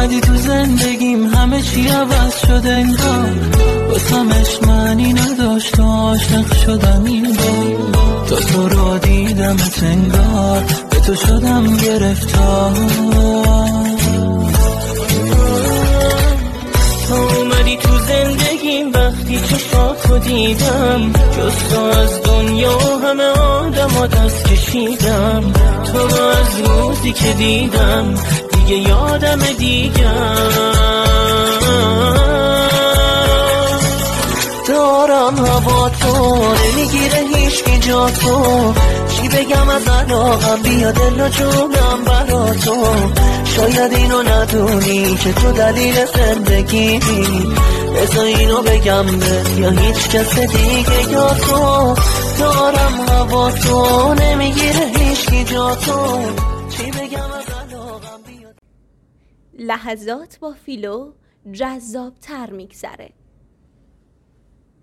اومدی تو زندگیم همه چی عوض شده انگار واسم عشق معنی نداشت و عاشق شدم این بار تو رو دیدمت انگار به تو شدم گرفتار تو اومدی تو زندگیم وقتی چشاتو دیدم جز تو از دنیا همه آدم ها دست کشیدم تو از روزی که دیدم دیگه یادم دارم هوا تو نمیگیره هیچکی جا تو چی بگم از علاقم بیا دل و جونم برا تو شاید اینو ندونی که تو دلیل زندگیمی بذار اینو بگم به یا هیچ کس دیگه یا تو دارم هوا تو نمیگیره هیچکی جا تو چی بگم از علاقم بیا لحظات با فیلو جذاب تر میگذره.